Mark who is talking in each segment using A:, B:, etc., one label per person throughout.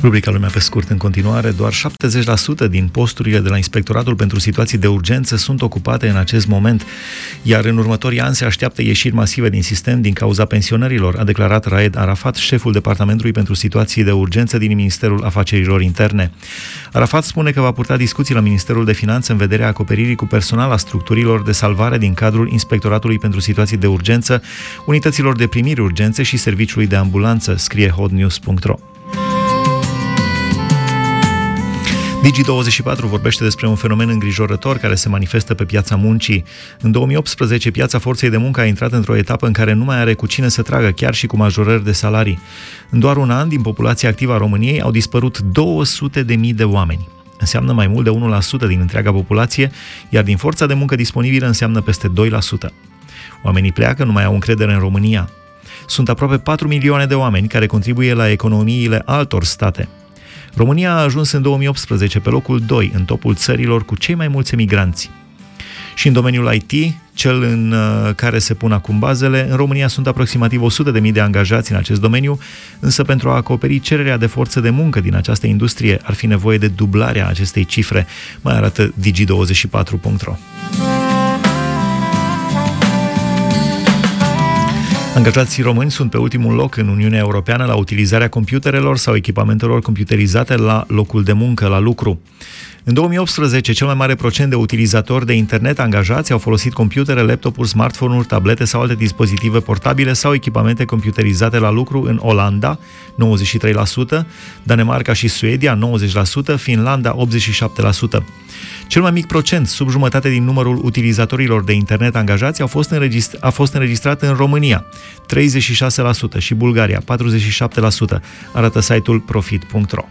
A: Rubrica Lumea pe scurt în continuare. Doar 70% din posturile de la Inspectoratul pentru Situații de Urgență sunt ocupate în acest moment, iar în următorii ani se așteaptă ieșiri masive din sistem din cauza pensionărilor, a declarat Raed Arafat, șeful Departamentului pentru Situații de Urgență din Ministerul Afacerilor Interne. Arafat spune că va purta discuții la Ministerul de Finanțe în vederea acoperirii cu personal a structurilor de salvare din cadrul Inspectoratului pentru Situații de Urgență, unităților de primiri urgențe și serviciului de ambulanță, scrie hotnews.ro. Digi24 vorbește despre un fenomen îngrijorător care se manifestă pe piața muncii. În 2018, piața forței de muncă a intrat într-o etapă în care nu mai are cu cine să tragă, chiar și cu majorări de salarii. În doar un an, din populația activă a României, au dispărut 200.000 de oameni. Înseamnă mai mult de 1% din întreaga populație, iar din forța de muncă disponibilă înseamnă peste 2%. Oamenii pleacă, nu mai au încredere în România. Sunt aproape 4 milioane de oameni care contribuie la economiile altor state. România a ajuns în 2018 pe locul 2 în topul țărilor cu cei mai mulți emigranți. Și în domeniul IT, cel în care se pun acum bazele, în România sunt aproximativ 100.000 de angajați în acest domeniu, însă pentru a acoperi cererea de forță de muncă din această industrie ar fi nevoie de dublarea acestei cifre, mai arată Digi24.ro. Angajații români sunt pe ultimul loc în Uniunea Europeană la utilizarea computerelor sau echipamentelor computerizate la locul de muncă, la lucru. În 2018, cel mai mare procent de utilizatori de internet angajați au folosit computere, laptopuri, smartphone-uri, tablete sau alte dispozitive portabile sau echipamente computerizate la lucru în Olanda, 93%, Danemarca și Suedia, 90%, Finlanda, 87%. Cel mai mic procent, sub jumătate din numărul utilizatorilor de internet angajați, a fost înregistrat în România, 36%, și Bulgaria, 47%, arată site-ul profit.ro.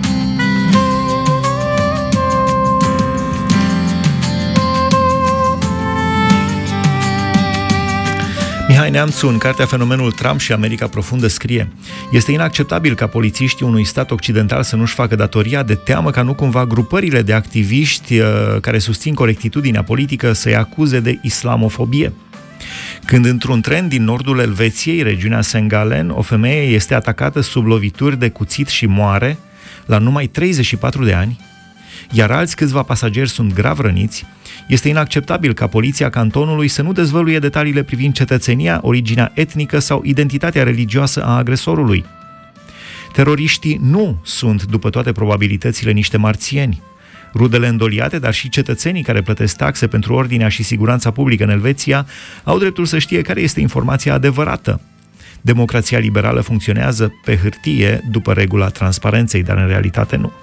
A: Mihai Neamțu, în cartea Fenomenul Trump și America Profundă, scrie: este inacceptabil ca polițiștii unui stat occidental să nu-și facă datoria de teamă ca nu cumva grupările de activiști care susțin corectitudinea politică să-i acuze de islamofobie. Când într-un tren din nordul Elveției, regiunea Sengalen, o femeie este atacată sub lovituri de cuțit și moare la numai 34 de ani, iar alți câțiva pasageri sunt grav răniți, este inacceptabil ca poliția cantonului să nu dezvăluie detaliile privind cetățenia, originea etnică sau identitatea religioasă a agresorului. Teroriștii nu sunt, după toate probabilitățile, niște marțieni. Rudele îndoliate, dar și cetățenii care plătesc taxe pentru ordinea și siguranța publică în Elveția, au dreptul să știe care este informația adevărată. Democrația liberală funcționează pe hârtie după regula transparenței, dar în realitate nu.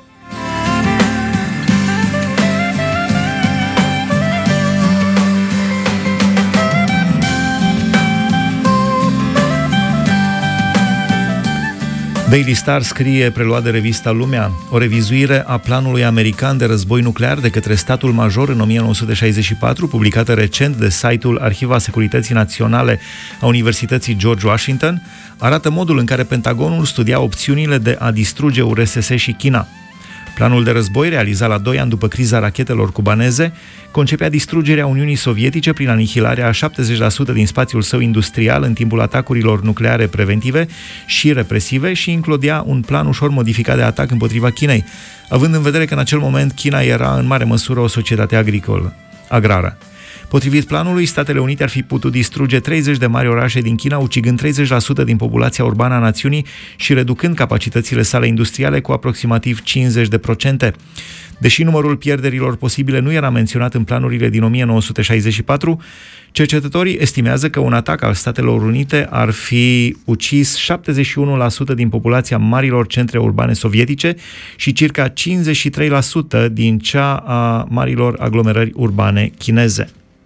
A: Daily Star scrie, preluat de revista Lumea, o revizuire a planului american de război nuclear de către statul major în 1964, publicată recent de site-ul Arhiva Securității Naționale a Universității George Washington, arată modul în care Pentagonul studia opțiunile de a distruge URSS și China. Planul de război, realizat la 2 ani după criza rachetelor cubaneze, concepea distrugerea Uniunii Sovietice prin anihilarea a 70% din spațiul său industrial în timpul atacurilor nucleare preventive și represive și includea un plan ușor modificat de atac împotriva Chinei, având în vedere că în acel moment China era în mare măsură o societate agrară. Potrivit planului, Statele Unite ar fi putut distruge 30 de mari orașe din China, ucigând 30% din populația urbană a națiunii și reducând capacitățile sale industriale cu aproximativ 50%. Deși numărul pierderilor posibile nu era menționat în planurile din 1964, cercetătorii estimează că un atac al Statelor Unite ar fi ucis 71% din populația marilor centre urbane sovietice și circa 53% din cea a marilor aglomerări urbane chineze.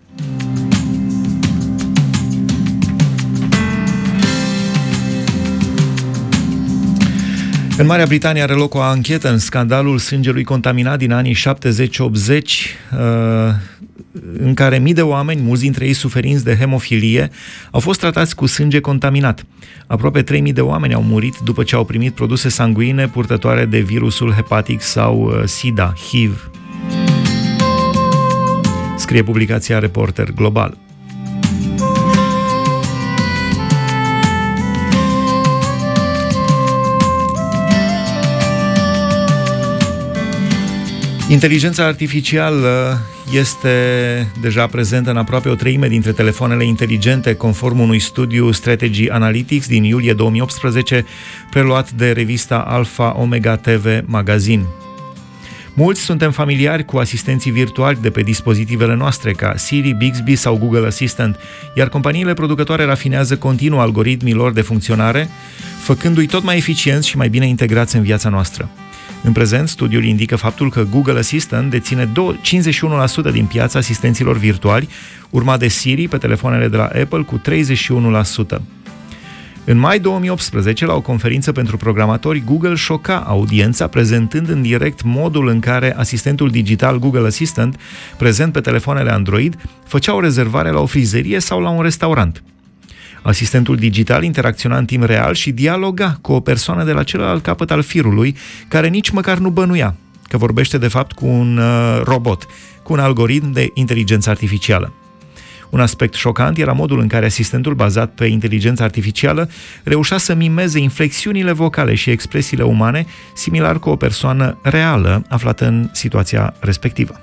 A: În Marea Britanie are loc o anchetă în scandalul sângelui contaminat din anii 70-80, în care mii de oameni, mulți dintre ei suferinți de hemofilie, au fost tratați cu sânge contaminat. Aproape 3.000 de oameni au murit după ce au primit produse sanguine purtătoare de virusul hepatic sau SIDA, HIV. Scrie publicația Reporter Global. Inteligența artificială este deja prezentă în aproape o treime dintre telefoanele inteligente, conform unui studiu Strategy Analytics din iulie 2018, preluat de revista Alpha Omega TV Magazine. Mulți suntem familiari cu asistenții virtuali de pe dispozitivele noastre, ca Siri, Bixby sau Google Assistant, iar companiile producătoare rafinează continuu algoritmii lor de funcționare, făcându-i tot mai eficienți și mai bine integrați în viața noastră. În prezent, studiul indică faptul că Google Assistant deține 51% din piața asistenților virtuali, urmat de Siri pe telefoanele de la Apple cu 31%. În mai 2018, la o conferință pentru programatori, Google șoca audiența prezentând în direct modul în care asistentul digital Google Assistant, prezent pe telefoanele Android, făcea o rezervare la o frizerie sau la un restaurant. Asistentul digital interacționa în timp real și dialoga cu o persoană de la celălalt capăt al firului, care nici măcar nu bănuia că vorbește de fapt cu un robot, cu un algoritm de inteligență artificială. Un aspect șocant era modul în care asistentul bazat pe inteligență artificială reușea să mimeze inflexiunile vocale și expresiile umane, similar cu o persoană reală aflată în situația respectivă.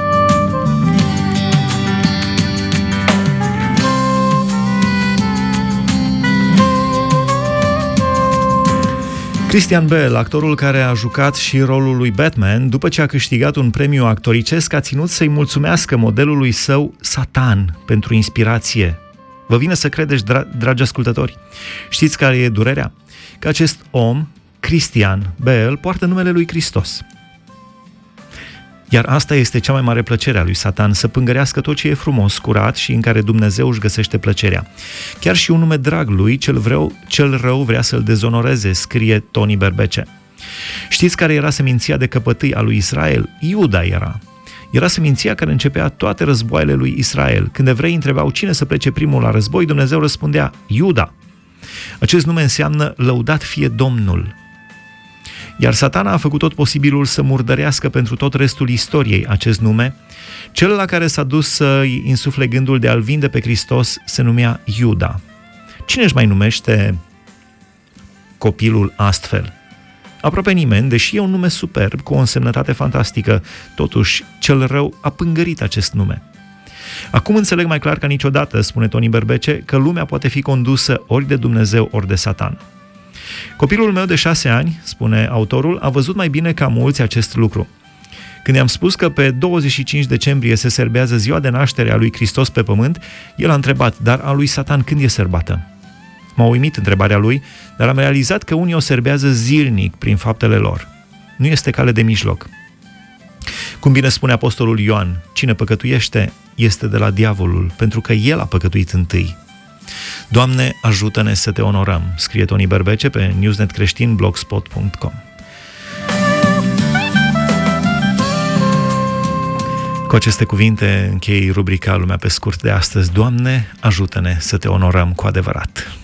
A: Christian Bale, actorul care a jucat și rolul lui Batman, după ce a câștigat un premiu actoricesc, a ținut să-i mulțumească modelului său Satan pentru inspirație. Vă vine să credeți, dragi ascultători? Știți care e durerea? Că acest om, Christian Bale, poartă numele lui Hristos. Iar asta este cea mai mare plăcere a lui Satan, să pângărească tot ce e frumos, curat și în care Dumnezeu își găsește plăcerea. Chiar și un nume drag lui, cel rău vrea să-l dezonoreze, scrie Tony Berbece. Știți care era seminția de căpătâi a lui Israel? Iuda era. Era seminția care începea toate războaiele lui Israel. Când evreii întrebau cine să plece primul la război, Dumnezeu răspundea Iuda. Acest nume înseamnă lăudat fie Domnul. Iar Satana a făcut tot posibilul să murdărească pentru tot restul istoriei acest nume. Cel la care s-a dus să-i insufle gândul de a-l vinde pe Hristos se numea Iuda. Cine își mai numește copilul astfel? Aproape nimeni, deși e un nume superb, cu o însemnătate fantastică, totuși cel rău a pângărit acest nume. Acum înțeleg mai clar ca niciodată, spune Tony Berbece, că lumea poate fi condusă ori de Dumnezeu, ori de Satan. Copilul meu de 6 ani, spune autorul, a văzut mai bine ca mulți acest lucru. Când i-am spus că pe 25 decembrie se serbează ziua de naștere a lui Hristos pe pământ, el a întrebat, dar a lui Satan când e sărbată? M-a uimit întrebarea lui, dar am realizat că unii o serbează zilnic prin faptele lor. Nu este cale de mijloc. Cum bine spune apostolul Ioan, cine păcătuiește este de la diavolul, pentru că el a păcătuit întâi. Doamne, ajută-ne să te onorăm, scrie Tony Berbece pe newsnetcreștin.blogspot.com. Cu aceste cuvinte închei rubrica Lumea pe scurt de astăzi. Doamne, ajută-ne să te onorăm cu adevărat.